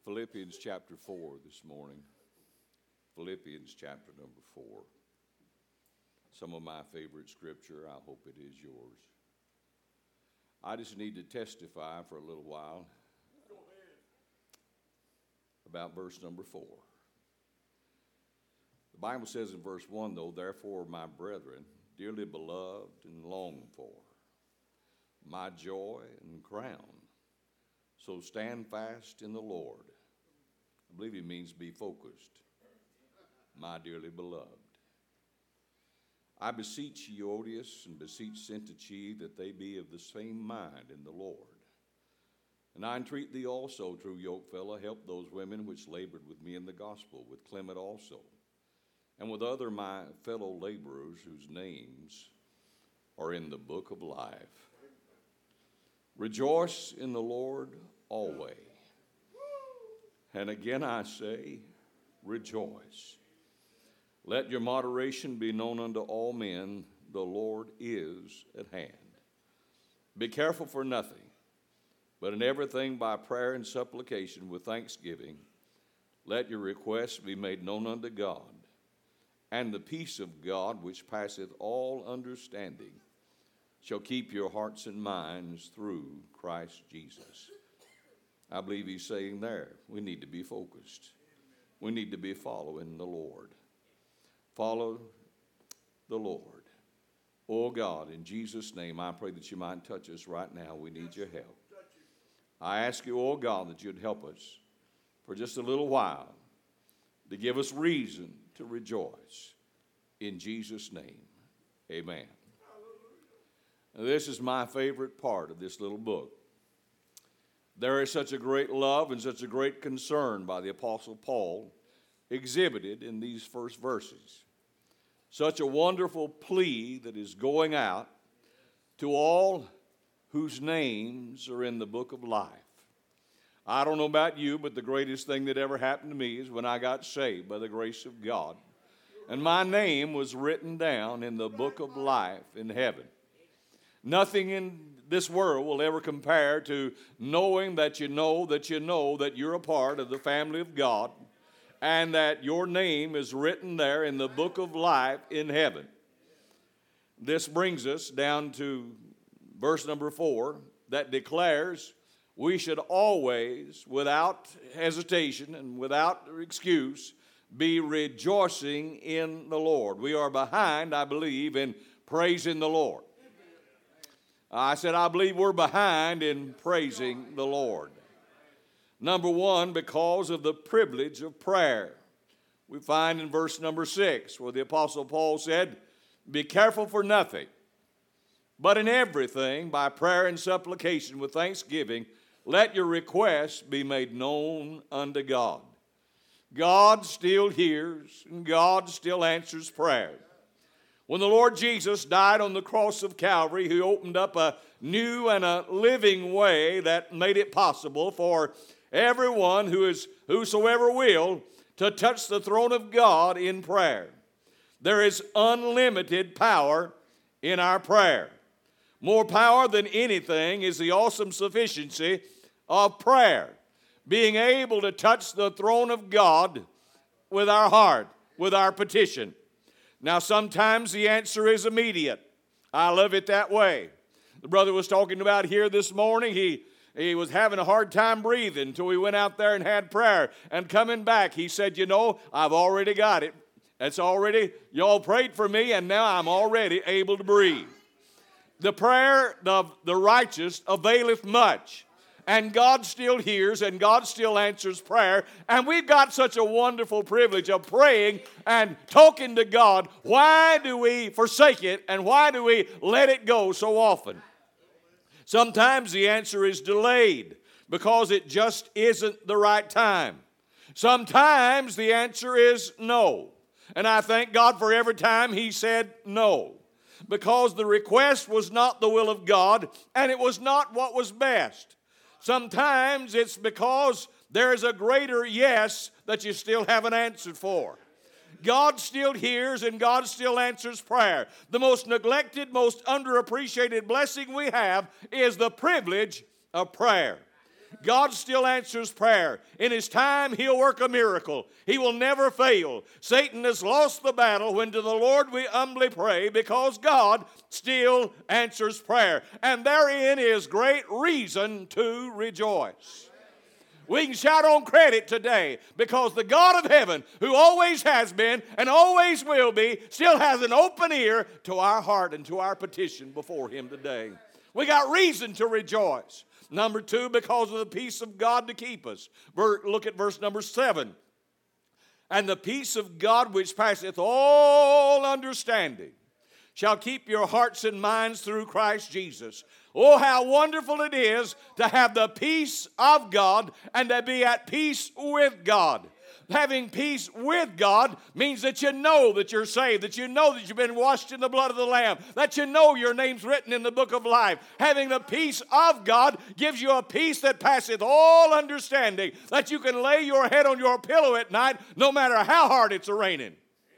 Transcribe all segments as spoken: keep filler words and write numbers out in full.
Philippians chapter four this morning. Philippians chapter number four. Some of my favorite scripture. I hope it is yours. I just need to testify for a little while about verse number four. The Bible says in verse one, though, therefore, my brethren, dearly beloved and longed for, my joy and crown, so stand fast in the Lord. I believe he means be focused. My dearly beloved. I beseech Euodias and beseech Syntyche that they be of the same mind in the Lord. And I entreat thee also, true yokefellow, help those women which labored with me in the gospel, with Clement also, and with other my fellow laborers whose names are in the book of life. Rejoice in the Lord always. And again I say, rejoice. Let your moderation be known unto all men. The Lord is at hand. Be careful for nothing, but in everything by prayer and supplication with thanksgiving, let your requests be made known unto God. And the peace of God, which passeth all understanding, shall keep your hearts and minds through Christ Jesus. I believe he's saying there, we need to be focused. We need to be following the Lord. Follow the Lord. Oh God, in Jesus' name, I pray that you might touch us right now. We need your help. I ask you, oh God, that you'd help us for just a little while to give us reason to rejoice. In Jesus' name, amen. Now, this is my favorite part of this little book. There is such a great love and such a great concern by the Apostle Paul exhibited in these first verses. Such a wonderful plea that is going out to all whose names are in the book of life. I don't know about you, but the greatest thing that ever happened to me is when I got saved by the grace of God. And my name was written down in the book of life in heaven. Nothing in this world will ever compare to knowing that you know that you know that you're a part of the family of God and that your name is written there in the book of life in heaven. This brings us down to verse number four that declares we should always, without hesitation and without excuse, be rejoicing in the Lord. We are behind, I believe, in praising the Lord. I said, I believe we're behind in praising the Lord. Number one, because of the privilege of prayer. We find in verse number six where the Apostle Paul said, be careful for nothing, but in everything, by prayer and supplication with thanksgiving, let your requests be made known unto God. God still hears and God still answers prayer. When the Lord Jesus died on the cross of Calvary, he opened up a new and a living way that made it possible for everyone who is whosoever will to touch the throne of God in prayer. There is unlimited power in our prayer. More power than anything is the awesome sufficiency of prayer. Being able to touch the throne of God with our heart, with our petition. Now, sometimes the answer is immediate. I love it that way. The brother was talking about here this morning. He, he was having a hard time breathing until we went out there and had prayer. And coming back, he said, you know, I've already got it. It's already, y'all prayed for me, and now I'm already able to breathe. The prayer of the righteous availeth much. And God still hears and God still answers prayer. And we've got such a wonderful privilege of praying and talking to God. Why do we forsake it and why do we let it go so often? Sometimes the answer is delayed because it just isn't the right time. Sometimes the answer is no. And I thank God for every time He said no. Because the request was not the will of God and it was not what was best. Sometimes it's because there's a greater yes that you still haven't answered for. God still hears and God still answers prayer. The most neglected, most underappreciated blessing we have is the privilege of prayer. God still answers prayer. In His time, He'll work a miracle. He will never fail. Satan has lost the battle when to the Lord we humbly pray, because God still answers prayer. And therein is great reason to rejoice. We can shout on credit today because the God of heaven, who always has been and always will be, still has an open ear to our heart and to our petition before Him today. We got reason to rejoice. Number two, because of the peace of God to keep us. Look at verse number seven. And the peace of God which passeth all understanding shall keep your hearts and minds through Christ Jesus. Oh, how wonderful it is to have the peace of God and to be at peace with God. Having peace with God means that you know that you're saved, that you know that you've been washed in the blood of the Lamb, that you know your name's written in the book of life. Having the peace of God gives you a peace that passeth all understanding, that you can lay your head on your pillow at night no matter how hard it's raining.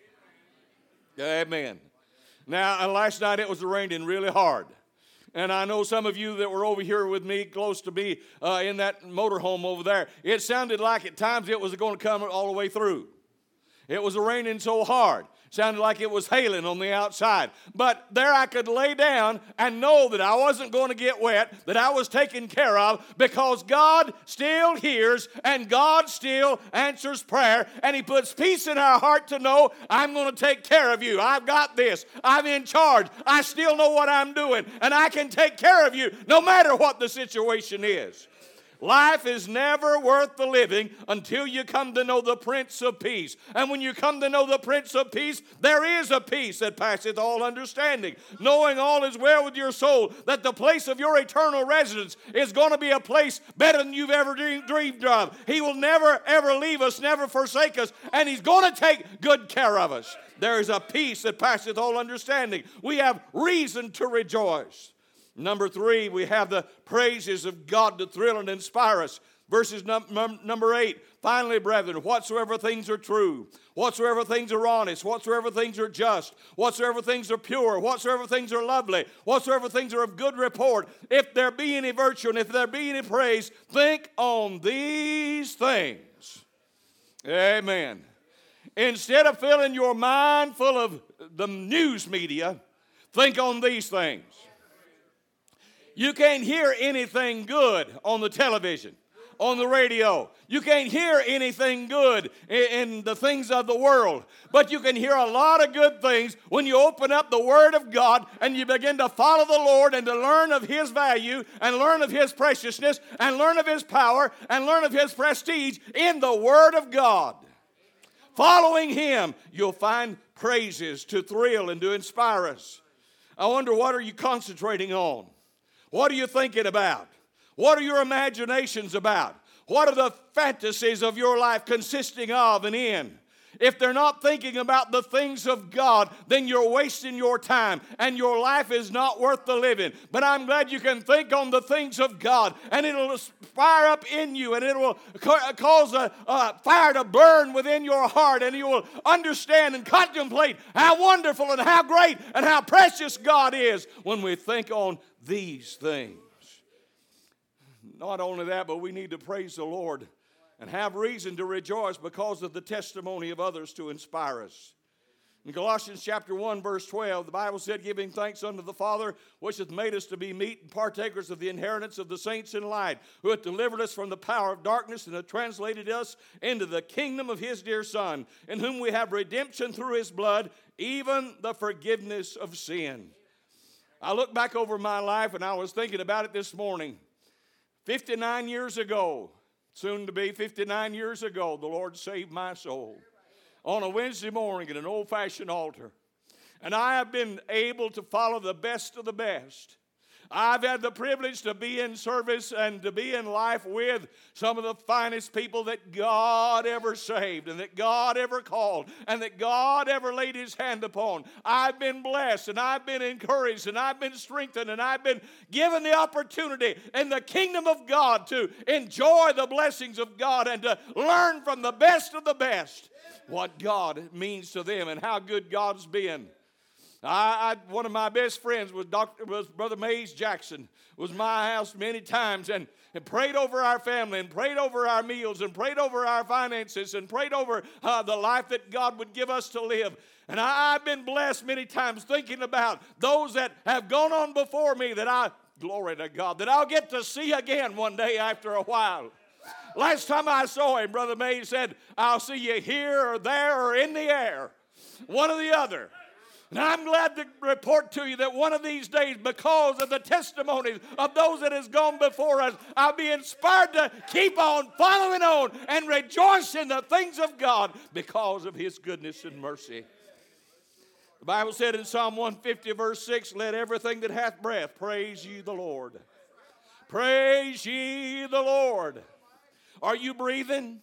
Amen. Now, last night it was raining really hard. And I know some of you that were over here with me, close to me, uh, in that motorhome over there, it sounded like at times it was going to come all the way through. It was raining so hard. Sounded like it was hailing on the outside. But there I could lay down and know that I wasn't going to get wet, that I was taken care of, because God still hears and God still answers prayer. And He puts peace in our heart to know, I'm going to take care of you. I've got this. I'm in charge. I still know what I'm doing. And I can take care of you no matter what the situation is. Life is never worth the living until you come to know the Prince of Peace. And when you come to know the Prince of Peace, there is a peace that passeth all understanding. Knowing all is well with your soul, that the place of your eternal residence is going to be a place better than you've ever dreamed of. He will never, ever leave us, never forsake us, and He's going to take good care of us. There is a peace that passeth all understanding. We have reason to rejoice. Number three, we have the praises of God to thrill and inspire us. Verses num- num- number eight, finally, brethren, whatsoever things are true, whatsoever things are honest, whatsoever things are just, whatsoever things are pure, whatsoever things are lovely, whatsoever things are of good report, if there be any virtue and if there be any praise, think on these things. Amen. Instead of filling your mind full of the news media, think on these things. You can't hear anything good on the television, on the radio. You can't hear anything good in, in the things of the world. But you can hear a lot of good things when you open up the Word of God and you begin to follow the Lord and to learn of His value and learn of His preciousness and learn of His power and learn of His prestige in the Word of God. Following Him, you'll find praises to thrill and to inspire us. I wonder, what are you concentrating on? What are you thinking about? What are your imaginations about? What are the fantasies of your life consisting of and in? If they're not thinking about the things of God, then you're wasting your time and your life is not worth the living. But I'm glad you can think on the things of God, and it'll fire up in you, and it will cause a, a fire to burn within your heart, and you will understand and contemplate how wonderful and how great and how precious God is when we think on these things. Not only that, but we need to praise the Lord and have reason to rejoice because of the testimony of others to inspire us. In Colossians chapter one, verse twelve, the Bible said, giving thanks unto the Father, which hath made us to be meet and partakers of the inheritance of the saints in light, who hath delivered us from the power of darkness and hath translated us into the kingdom of His dear Son, in whom we have redemption through His blood, even the forgiveness of sin. I look back over my life and I was thinking about it this morning. fifty-nine years ago, soon to be fifty-nine years ago, the Lord saved my soul on a Wednesday morning at an old-fashioned altar. And I have been able to follow the best of the best. I've had the privilege to be in service and to be in life with some of the finest people that God ever saved and that God ever called and that God ever laid His hand upon. I've been blessed and I've been encouraged and I've been strengthened and I've been given the opportunity in the kingdom of God to enjoy the blessings of God and to learn from the best of the best what God means to them and how good God's been. I, I, one of my best friends was Doctor was Brother Mays Jackson. Was my house many times and, and prayed over our family and prayed over our meals and prayed over our finances and prayed over uh, the life that God would give us to live. And I, I've been blessed many times thinking about those that have gone on before me that I, glory to God, that I'll get to see again one day after a while. Last time I saw him, Brother Mays said, I'll see you here or there or in the air. One or the other. And I'm glad to report to you that one of these days, because of the testimonies of those that has gone before us, I'll be inspired to keep on following on and rejoice in the things of God because of His goodness and mercy. The Bible said in Psalm one fifty verse six, let everything that hath breath praise ye the Lord. Praise ye the Lord. Are you breathing?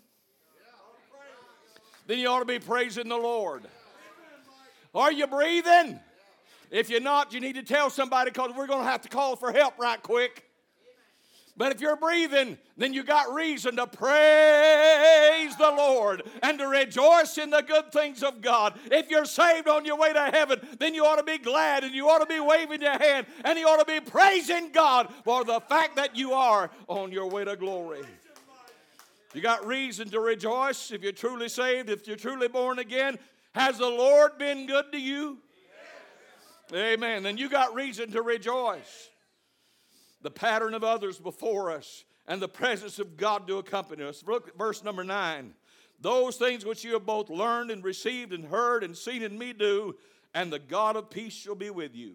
Then you ought to be praising the Lord. Are you breathing? If you're not, you need to tell somebody, because we're going to have to call for help right quick. But if you're breathing, then you got reason to praise the Lord and to rejoice in the good things of God. If you're saved on your way to heaven, then you ought to be glad and you ought to be waving your hand and you ought to be praising God for the fact that you are on your way to glory. You got reason to rejoice if you're truly saved, if you're truly born again. Has the Lord been good to you? Yes. Amen. Then you got reason to rejoice. The pattern of others before us and the presence of God to accompany us. Look at verse number nine. Those things which you have both learned and received and heard and seen in me do, and the God of peace shall be with you.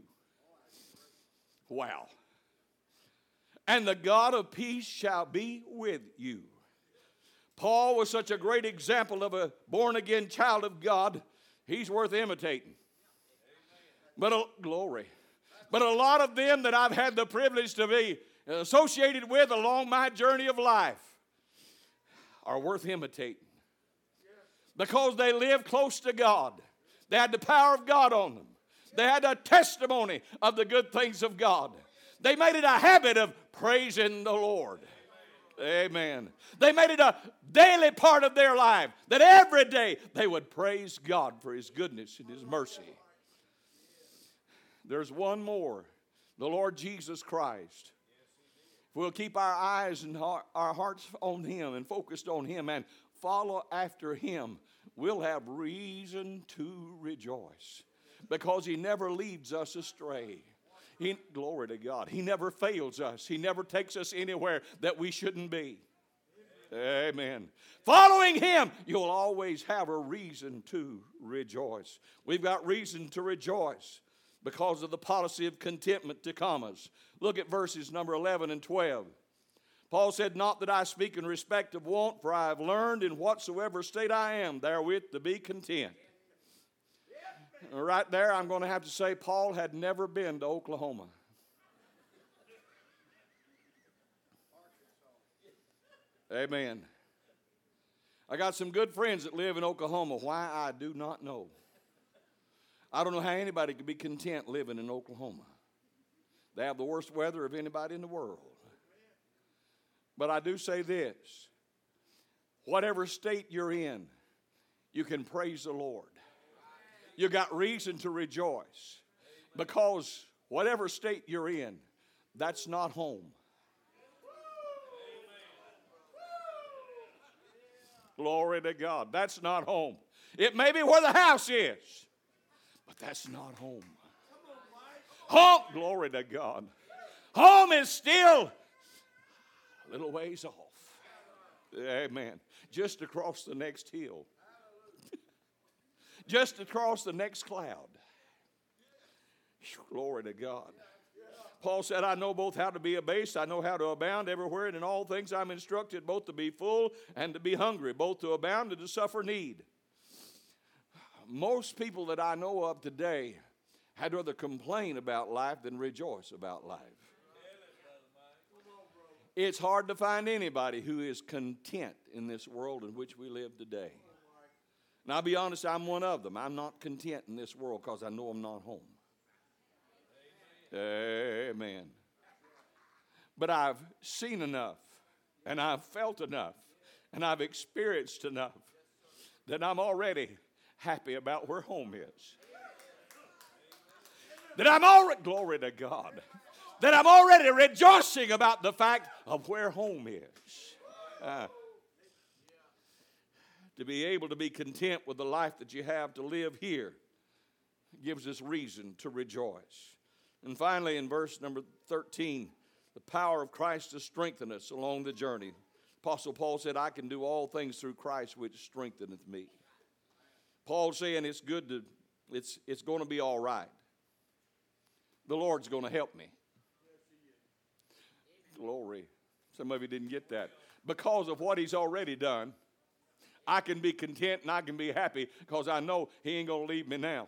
Wow. And the God of peace shall be with you. Paul was such a great example of a born-again child of God. He's worth imitating. But, a, glory. But a lot of them that I've had the privilege to be associated with along my journey of life are worth imitating. Because they lived close to God. They had the power of God on them. They had a testimony of the good things of God. They made it a habit of praising the Lord. Amen. They made it a daily part of their life that every day they would praise God for His goodness and His mercy. There's one more, the Lord Jesus Christ. If we'll keep our eyes and our hearts on Him and focused on Him and follow after Him, we'll have reason to rejoice because He never leads us astray. He, glory to God. He never fails us. He never takes us anywhere that we shouldn't be. Amen. Amen. Following Him, you'll always have a reason to rejoice. We've got reason to rejoice because of the policy of contentment to come us. Look at verses number eleven and twelve. Paul said, not that I speak in respect of want, for I have learned in whatsoever state I am therewith to be content. Right there, I'm going to have to say Paul had never been to Oklahoma. Amen. I got some good friends that live in Oklahoma. Why, I do not know. I don't know how anybody could be content living in Oklahoma. They have the worst weather of anybody in the world. But I do say this. Whatever state you're in, you can praise the Lord. You got reason to rejoice because whatever state you're in, that's not home. Glory to God. That's not home. It may be where the house is, but that's not home. Home, glory to God. Home is still a little ways off. Amen. Just across the next hill. Just across the next cloud. Glory to God. Paul said, I know both how to be abased, I know how to abound everywhere, and in all things I'm instructed both to be full and to be hungry, both to abound and to suffer need. Most people that I know of today had rather complain about life than rejoice about life. It's hard to find anybody who is content in this world in which we live today. And I'll be honest, I'm one of them. I'm not content in this world because I know I'm not home. Amen. Amen. But I've seen enough, and I've felt enough, and I've experienced enough that I'm already happy about where home is. That I'm already, glory to God, that I'm already rejoicing about the fact of where home is. Uh, to be able to be content with the life that you have to live here gives us reason to rejoice. And finally, in verse number thirteen, the power of Christ to strengthen us along the journey. Apostle Paul said, I can do all things through Christ which strengtheneth me. Paul's saying it's good to, it's, it's going to be all right. The Lord's going to help me. Glory. Some of you didn't get that. Because of what he's already done, I can be content and I can be happy because I know he ain't going to leave me now.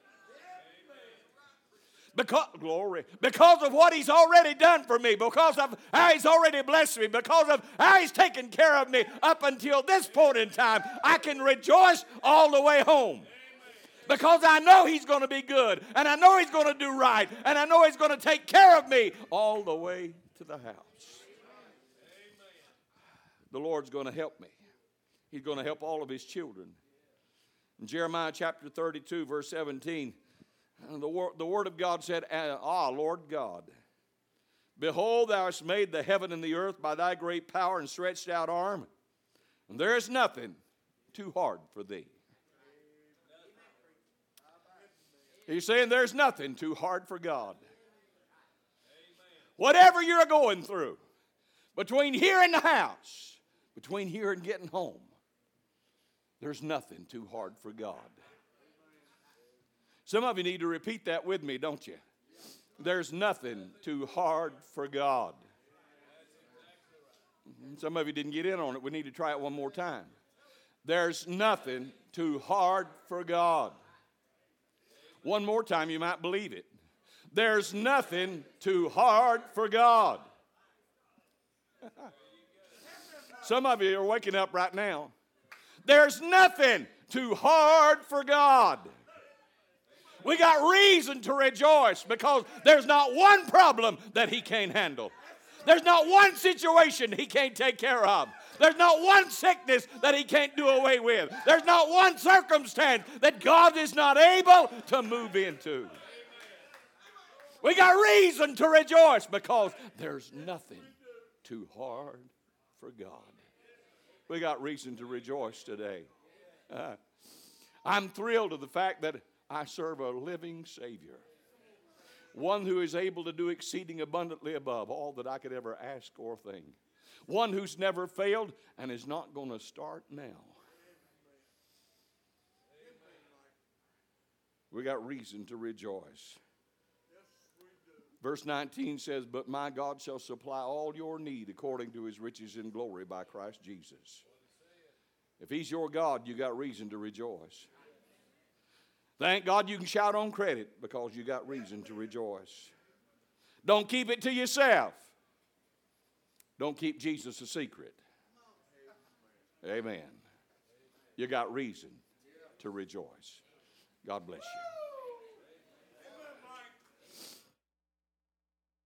Because, glory, because of what he's already done for me, because of how he's already blessed me, because of how he's taken care of me up until this point in time, I can rejoice all the way home. Because I know he's going to be good, and I know he's going to do right, and I know he's going to take care of me all the way to the house. The Lord's going to help me. He's going to help all of his children. In Jeremiah chapter thirty-two, verse seventeen, the word, the word of God said, Ah, Lord God, behold, thou hast made the heaven and the earth by thy great power and stretched out arm, and there is nothing too hard for thee. He's saying there's nothing too hard for God. Whatever you're going through, between here and the house, between here and getting home, there's nothing too hard for God. Some of you need to repeat that with me, don't you? There's nothing too hard for God. Some of you didn't get in on it. We need to try it one more time. There's nothing too hard for God. One more time, you might believe it. There's nothing too hard for God. Some of you are waking up right now. There's nothing too hard for God. We got reason to rejoice because there's not one problem that he can't handle. There's not one situation he can't take care of. There's not one sickness that he can't do away with. There's not one circumstance that God is not able to move into. We got reason to rejoice because there's nothing too hard for God. We got reason to rejoice today. Uh, I'm thrilled to the fact that I serve a living Savior. One who is able to do exceeding abundantly above all that I could ever ask or think. One who's never failed and is not going to start now. We got reason to rejoice. Verse nineteen says, but my God shall supply all your need according to his riches in glory by Christ Jesus. If he's your God, you got reason to rejoice. Thank God you can shout on credit because you got reason to rejoice. Don't keep it to yourself. Don't keep Jesus a secret. Amen. You got reason to rejoice. God bless you.